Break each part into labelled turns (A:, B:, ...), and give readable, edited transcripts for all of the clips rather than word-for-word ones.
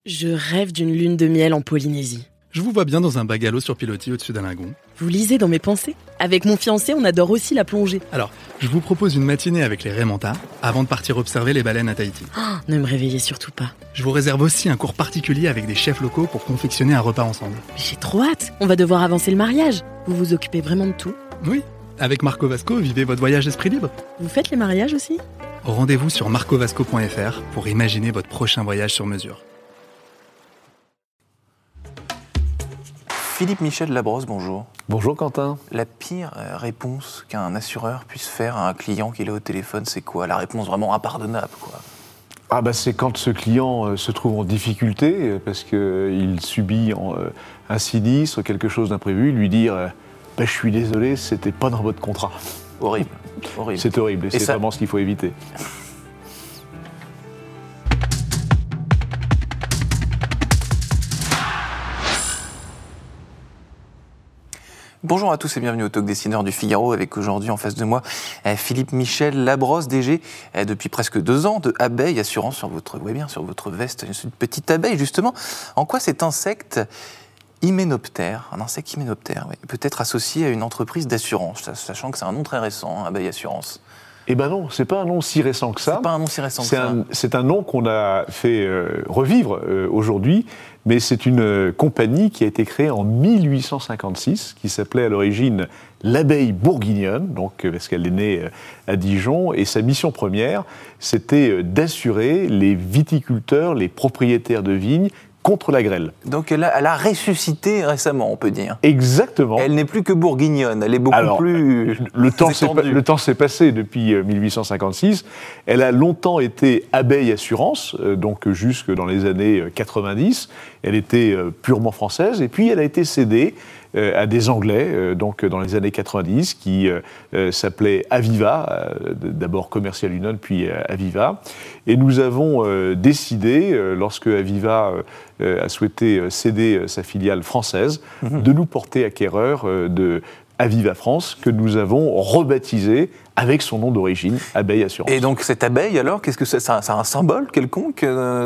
A: Je rêve d'une lune de miel en Polynésie.
B: Je vous vois bien dans un bungalow sur pilotis au-dessus d'un lagon.
A: Vous lisez dans mes pensées? Avec mon fiancé, on adore aussi la plongée.
B: Alors, je vous propose une matinée avec les Raymanta avant de partir observer les baleines à Tahiti.
A: Oh, ne me réveillez surtout pas.
B: Je vous réserve aussi un cours particulier avec des chefs locaux pour confectionner un repas ensemble.
A: Mais j'ai trop hâte. On va devoir avancer le mariage. Vous vous occupez vraiment de tout?
B: Oui, avec Marco Vasco, vivez votre voyage esprit libre.
A: Vous faites les mariages aussi?
B: Rendez-vous sur marcovasco.fr pour imaginer votre prochain voyage sur mesure.
C: Philippe Michel Labrosse, bonjour.
D: Bonjour Quentin.
C: La pire réponse qu'un assureur puisse faire à un client qu'il est au téléphone, c'est quoi? La réponse vraiment impardonnable, quoi.
D: C'est quand ce client se trouve en difficulté parce qu'il subit un sinistre, quelque chose d'imprévu, lui dire je suis désolé, c'était pas dans votre contrat.
C: Horrible. Horrible.
D: C'est horrible et c'est
C: ça...
D: vraiment ce qu'il faut éviter.
C: Bonjour à tous et bienvenue au Talk Dessineur du Figaro avec aujourd'hui en face de moi Philippe Michel Labrosse, DG depuis presque 2 ans de Abeille Assurance sur votre veste, une petite abeille justement. En quoi cet insecte hyménoptère, peut être associé à une entreprise d'assurance, sachant que c'est un nom très récent, Abeille Assurance?
D: Eh ben non, c'est pas un nom si récent que ça.
C: C'est pas un nom si récent que ça.
D: C'est un nom qu'on a fait revivre aujourd'hui, mais c'est une compagnie qui a été créée en 1856, qui s'appelait à l'origine l'Abeille Bourguignonne, donc parce qu'elle est née à Dijon, et sa mission première, c'était d'assurer les viticulteurs, les propriétaires de vignes, contre la grêle.
C: Donc elle a ressuscité récemment, on peut dire.
D: Exactement.
C: Elle n'est plus que bourguignonne, elle est beaucoup plus
D: le temps s'est passé depuis 1856. Elle a longtemps été Abeille Assurance, donc jusque dans les années 90. Elle était purement française, et puis elle a été cédée à des Anglais, donc dans les années 90, qui s'appelaient Aviva, d'abord Commercial Union, puis Aviva. Et nous avons décidé, lorsque Aviva a souhaité céder sa filiale française, de nous porter acquéreurs de Aviva France, que nous avons rebaptisé avec son nom d'origine, Abeille Assurance.
C: Et donc cette abeille, alors, qu'est-ce que ça a un symbole quelconque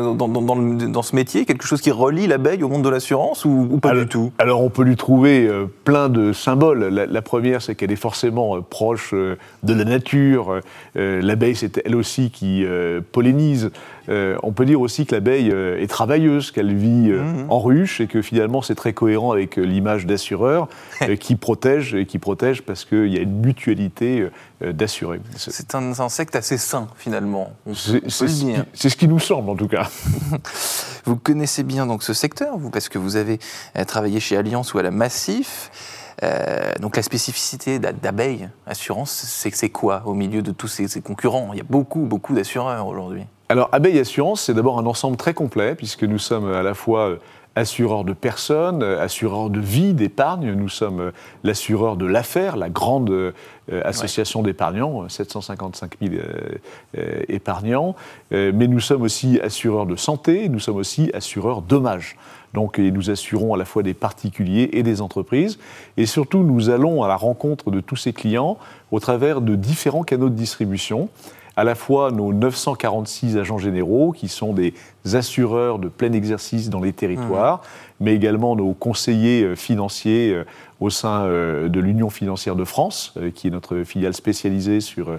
C: dans ce métier? Quelque chose qui relie l'abeille au monde de l'assurance ou pas du tout?
D: Alors on peut lui trouver plein de symboles. La première, c'est qu'elle est forcément proche de la nature. L'abeille, c'est elle aussi qui pollinise. On peut dire aussi que l'abeille est travailleuse, qu'elle vit en ruche et que finalement c'est très cohérent avec l'image d'assureur qui protège parce qu'il y a une mutualité d'assurés.
C: C'est un insecte assez sain finalement, on peut le dire.
D: C'est ce qui nous semble en tout cas.
C: Vous connaissez bien donc ce secteur, parce que vous avez travaillé chez Allianz ou à la Massif. Donc la spécificité d'Abeille Assurance, c'est quoi au milieu de tous ces concurrents? Il y a beaucoup d'assureurs aujourd'hui.
D: Alors Abeille Assurance, c'est d'abord un ensemble très complet, puisque nous sommes à la fois assureur de personnes, assureur de vie, d'épargne. Nous sommes l'assureur de l'affaire, la grande association d'épargnants, 755 000 épargnants. Mais nous sommes aussi assureurs de santé, nous sommes aussi assureurs dommages. Donc nous assurons à la fois des particuliers et des entreprises. Et surtout, nous allons à la rencontre de tous ces clients au travers de différents canaux de distribution. À la fois nos 946 agents généraux, qui sont des assureurs de plein exercice dans les territoires, mais également nos conseillers financiers au sein de l'Union financière de France, qui est notre filiale spécialisée sur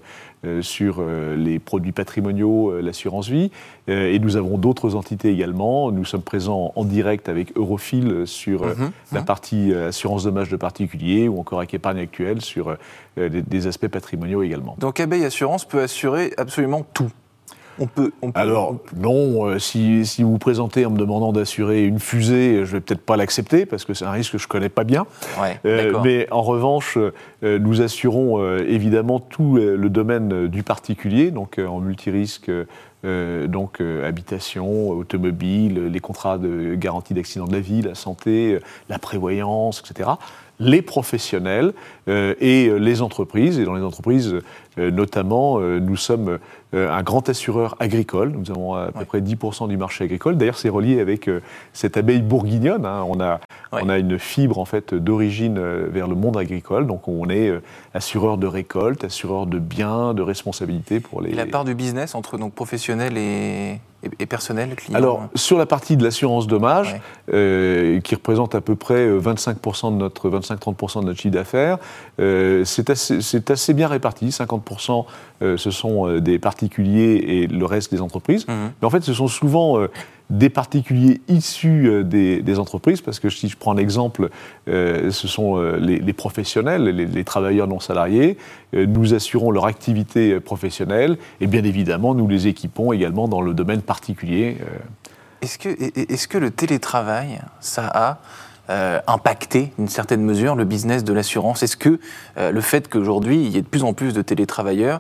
D: les produits patrimoniaux, l'assurance vie. Et nous avons d'autres entités également. Nous sommes présents en direct avec Eurofil sur la partie assurance dommages de particuliers, ou encore avec Épargne Actuelle sur des aspects patrimoniaux également.
C: Donc Abeille Assurance peut assurer absolument tout.
D: Alors, non, si vous vous présentez en me demandant d'assurer une fusée, je ne vais peut-être pas l'accepter, parce que c'est un risque que je ne connais pas bien.
C: Ouais,
D: mais en revanche, nous assurons évidemment tout le domaine du particulier, donc en multirisque, habitation, automobile, les contrats de garantie d'accident de la vie, la santé, la prévoyance, etc. Les professionnels et les entreprises. Et dans les entreprises, notamment, nous sommes un grand assureur agricole. Nous avons à peu près 10% du marché agricole. D'ailleurs, c'est relié avec cette abeille bourguignonne. On a une fibre en fait d'origine vers le monde agricole. Donc, on est assureur de récolte, assureur de biens, de responsabilité pour les...
C: Et la part du business entre donc professionnels professionnel et personnel, client?
D: Alors, sur la partie de l'assurance dommage, qui représente à peu près 25% de 25-30% de notre chiffre d'affaires, c'est assez bien réparti. 50% ce sont des particuliers et le reste des entreprises. Mais en fait, ce sont souvent des particuliers issus des entreprises, parce que si je prends un exemple, ce sont les professionnels, les travailleurs non salariés. Nous assurons leur activité professionnelle et bien évidemment, nous les équipons également dans le domaine particulier.
C: Est-ce que le télétravail, ça a impacté d'une certaine mesure le business de l'assurance? Est-ce que le fait qu'aujourd'hui il y ait de plus en plus de télétravailleurs,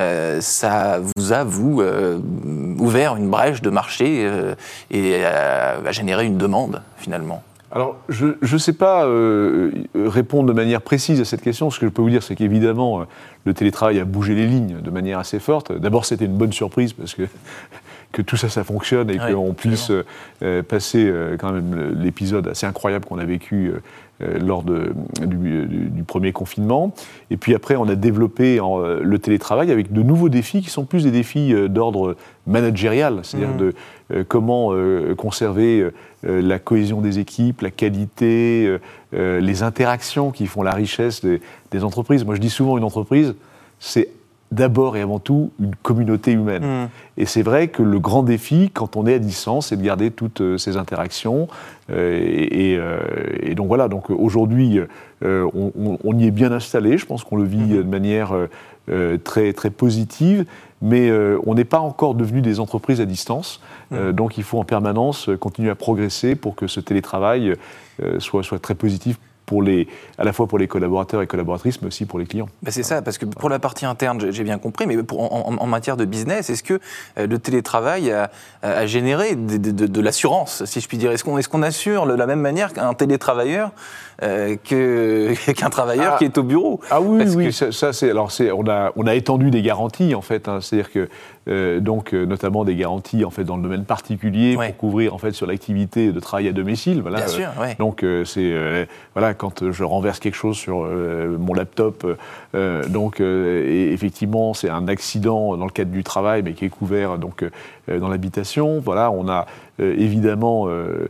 C: ça vous a ouvert une brèche de marché et a généré une demande finalement?
D: Alors, je ne sais pas répondre de manière précise à cette question. Ce que je peux vous dire, c'est qu'évidemment, le télétravail a bougé les lignes de manière assez forte. D'abord, c'était une bonne surprise parce que tout ça fonctionne et qu'on puisse passer quand même l'épisode assez incroyable qu'on a vécu lors du premier confinement. Et puis après, on a développé le télétravail avec de nouveaux défis qui sont plus des défis d'ordre managérial, c'est-à-dire de comment conserver la cohésion des équipes, la qualité, les interactions qui font la richesse des entreprises. Moi, je dis souvent, une entreprise, c'est d'abord et avant tout une communauté humaine. Et c'est vrai que le grand défi, quand on est à distance, c'est de garder toutes ces interactions. Et donc voilà, donc aujourd'hui, on y est bien installé. Je pense qu'on le vit de manière très, très positive. Mais on n'est pas encore devenu des entreprises à distance. Donc il faut en permanence continuer à progresser pour que ce télétravail soit très positif à la fois pour les collaborateurs et collaboratrices, mais aussi pour les clients.
C: Ben c'est ça, parce que pour la partie interne, j'ai bien compris, mais en matière de business, est-ce que le télétravail a généré de l'assurance, si je puis dire? Est-ce qu'on assure de la même manière qu'un télétravailleur qu'un travailleur qui est au bureau?
D: Ah oui, oui, ça c'est. Alors on a étendu des garanties en fait, c'est-à-dire que notamment des garanties en fait dans le domaine particulier pour couvrir en fait sur l'activité de travail à domicile. Voilà.
C: Bien sûr,
D: donc voilà, quand je renverse quelque chose sur mon laptop, et effectivement c'est un accident dans le cadre du travail, mais qui est couvert dans l'habitation. Voilà, on a évidemment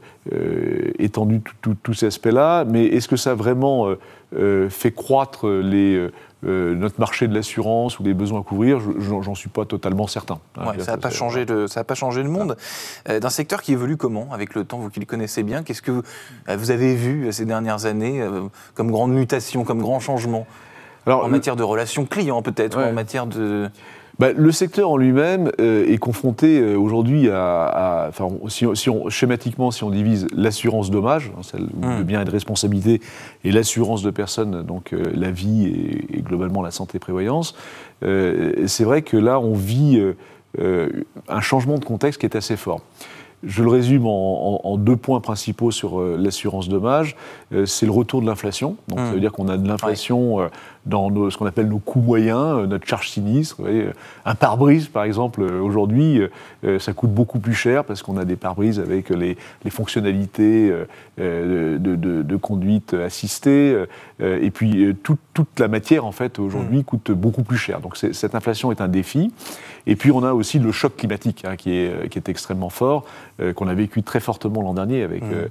D: étendu tous ces aspects-là, mais est-ce que ça a vraiment fait croître notre marché de l'assurance ou les besoins à couvrir? J'en suis pas totalement certain.
C: Ça n'a pas changé le monde. D'un secteur qui évolue comment avec le temps, vous qui le connaissez bien, qu'est-ce que vous avez vu ces dernières années comme grande mutation, comme grand changement? Alors, en matière de relations clients peut-être, ou en matière de...
D: Le secteur en lui-même est confronté aujourd'hui schématiquement, si on divise l'assurance dommage, celle de biens et de responsabilité, et l'assurance de personnes, donc la vie et globalement la santé prévoyance, c'est vrai que là on vit un changement de contexte qui est assez fort. Je le résume en deux points principaux sur l'assurance dommage. C'est le retour de l'inflation. Donc, ça veut dire qu'on a de l'inflation dans ce qu'on appelle nos coûts moyens, notre charge sinistre. Vous voyez, un pare-brise, par exemple, aujourd'hui, ça coûte beaucoup plus cher parce qu'on a des pare-brises avec les fonctionnalités de conduite assistée. Et puis, toute la matière, en fait, aujourd'hui, coûte beaucoup plus cher. Donc, cette inflation est un défi. Et puis, on a aussi le choc climatique qui est extrêmement fort, qu'on a vécu très fortement l'an dernier,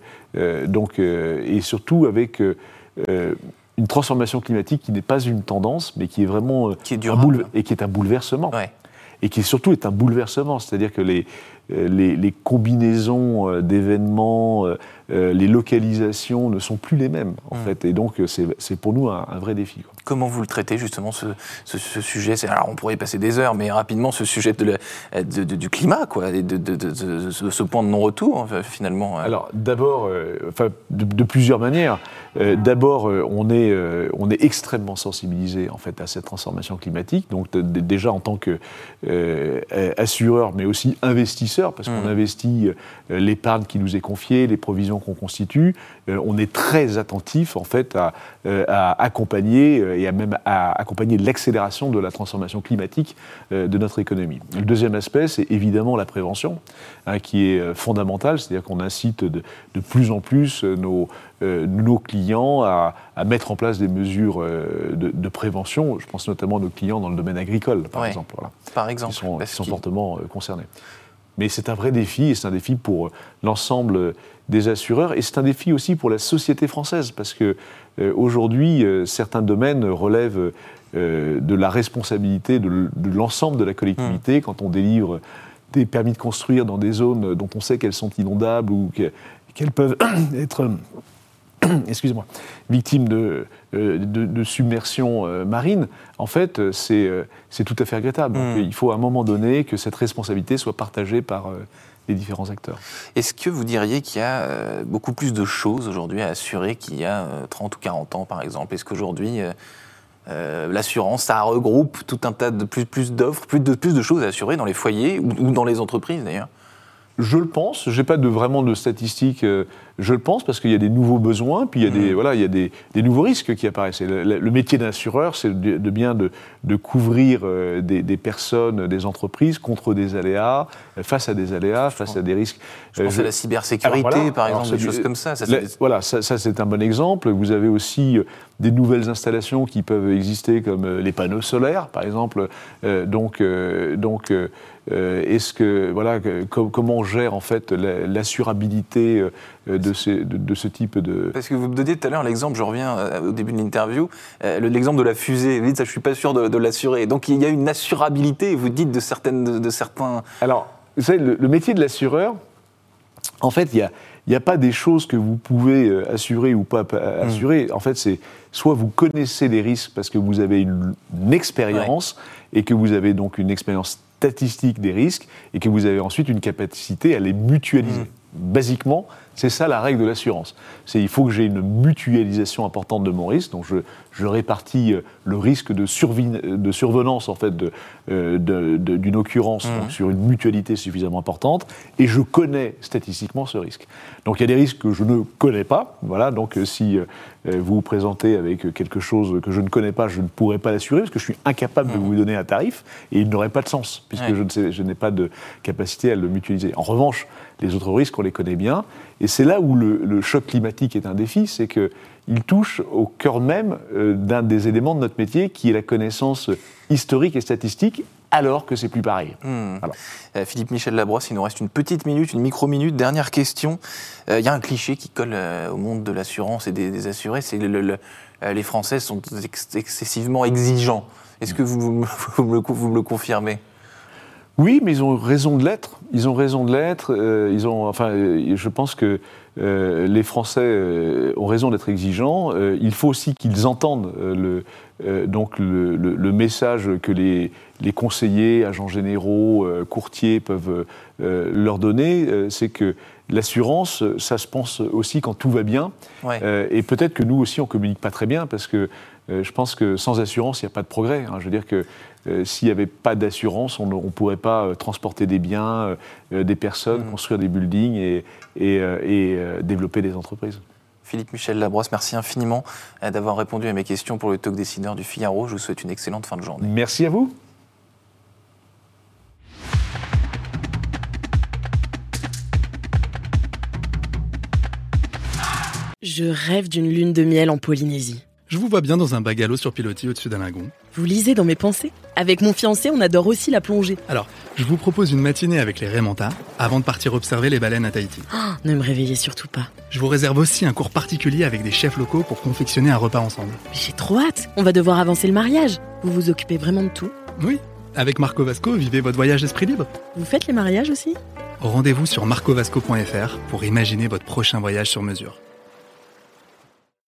D: et surtout avec une transformation climatique qui n'est pas une tendance, mais qui est vraiment et qui est un bouleversement. Et qui surtout est un bouleversement, c'est-à-dire que les combinaisons d'événements, les localisations ne sont plus les mêmes, en fait. Et donc, c'est pour nous un vrai défi.
C: Comment vous le traitez, justement, ce sujet? Alors, on pourrait y passer des heures, mais rapidement, ce sujet du climat, quoi, et de ce point de non-retour, finalement.
D: Alors, d'abord, de plusieurs manières. D'abord, on est extrêmement sensibilisé, en fait, à cette transformation climatique. Donc, déjà, en tant qu'assureur, mais aussi investisseur, investisseurs, parce qu'on investit l'épargne qui nous est confiée, les provisions qu'on constitue. On est très attentif, en fait, à accompagner et à accompagner l'accélération de la transformation climatique de notre économie. Le deuxième aspect, c'est évidemment la prévention, qui est fondamentale, c'est-à-dire qu'on incite de plus en plus nos clients à mettre en place des mesures de prévention. Je pense notamment à nos clients dans le domaine agricole, par exemple. Voilà,
C: par exemple.
D: Qui sont fortement concernés. Mais c'est un vrai défi, et c'est un défi pour l'ensemble des assureurs, et c'est un défi aussi pour la société française, parce qu'aujourd'hui, certains domaines relèvent de la responsabilité de l'ensemble de la collectivité quand on délivre des permis de construire dans des zones dont on sait qu'elles sont inondables ou qu'elles peuvent être victimes de submersion marine. En fait, c'est tout à fait regrettable. Donc, il faut à un moment donné que cette responsabilité soit partagée par les différents acteurs.
C: Est-ce que vous diriez qu'il y a beaucoup plus de choses aujourd'hui à assurer qu'il y a 30 ou 40 ans, par exemple ? Est-ce qu'aujourd'hui, l'assurance, ça regroupe tout un tas de plus d'offres, plus de choses à assurer dans les foyers ou dans les entreprises, d'ailleurs ?
D: Je le pense, je n'ai pas vraiment de statistiques, je le pense, parce qu'il y a des nouveaux besoins, puis il y a des nouveaux risques qui apparaissent. Et le métier d'assureur, c'est de couvrir des personnes, des entreprises contre des aléas, face à des aléas, face à des risques.
C: Je pense à la cybersécurité, par exemple, des choses comme ça.
D: Ça c'est un bon exemple. Vous avez aussi des nouvelles installations qui peuvent exister, comme les panneaux solaires, par exemple. Est-ce que comment on gère en fait l'assurabilité de ce type de...
C: Parce que vous me donniez tout à l'heure l'exemple, je reviens au début de l'interview, l'exemple de la fusée. Vous dites ça, je suis pas sûr de l'assurer. Donc il y a une assurabilité. Vous dites de certains.
D: Alors, vous savez, le métier de l'assureur, en fait, il n'y a pas des choses que vous pouvez assurer ou pas assurer. En fait, c'est soit vous connaissez les risques parce que vous avez une expérience et que vous avez donc une expérience statistique des risques et que vous avez ensuite une capacité à les mutualiser. Basiquement, c'est ça la règle de l'assurance. Il faut que j'ai une mutualisation importante de mon risque, donc je répartis le risque de survenance en fait d'une occurrence donc, sur une mutualité suffisamment importante, et je connais statistiquement ce risque. Donc il y a des risques que je ne connais pas, voilà, donc si vous vous présentez avec quelque chose que je ne connais pas, je ne pourrai pas l'assurer parce que je suis incapable de vous donner un tarif, et il n'aurait pas de sens, puisque je n'ai pas de capacité à le mutualiser. En revanche, les autres risques, on les connaît bien, et c'est là où le choc climatique est un défi, c'est qu'il touche au cœur même d'un des éléments de notre métier, qui est la connaissance historique et statistique, alors que c'est plus pareil. Voilà.
C: Philippe Michel Labrosse, il nous reste une petite minute, une micro-minute. Dernière question. Il y a un cliché qui colle au monde de l'assurance et des assurés, c'est les Français sont excessivement exigeants. Est-ce que vous me le confirmez ?
D: Oui, mais ils ont raison de l'être. Ils ont raison de l'être. Je pense que les Français ont raison d'être exigeants. Il faut aussi qu'ils entendent le message que les conseillers, agents généraux, courtiers peuvent leur donner. C'est que l'assurance, ça se pense aussi quand tout va bien. Et peut-être que nous aussi, on ne communique pas très bien, parce que je pense que sans assurance, il n'y a pas de progrès. Je veux dire que s'il n'y avait pas d'assurance, on ne pourrait pas transporter des biens, des personnes, construire des buildings et développer des entreprises.
C: Philippe Michel Labrosse, merci infiniment d'avoir répondu à mes questions pour le Talk Décideur du Figaro. Je vous souhaite une excellente fin de journée.
D: Merci à vous.
A: Je rêve d'une lune de miel en Polynésie.
B: Je vous vois bien dans un bungalow sur pilotis au-dessus d'un lagon.
A: Vous lisez dans mes pensées ? Avec mon fiancé, on adore aussi la plongée.
B: Alors, je vous propose une matinée avec les Raymanta avant de partir observer les baleines à Tahiti.
A: Ne me réveillez surtout pas.
B: Je vous réserve aussi un cours particulier avec des chefs locaux pour confectionner un repas ensemble.
A: Mais j'ai trop hâte. On va devoir avancer le mariage. Vous vous occupez vraiment de tout ?
B: Oui, avec Marco Vasco, vivez votre voyage d'esprit libre.
A: Vous faites les mariages aussi ?
B: Rendez-vous sur marcovasco.fr pour imaginer votre prochain voyage sur mesure.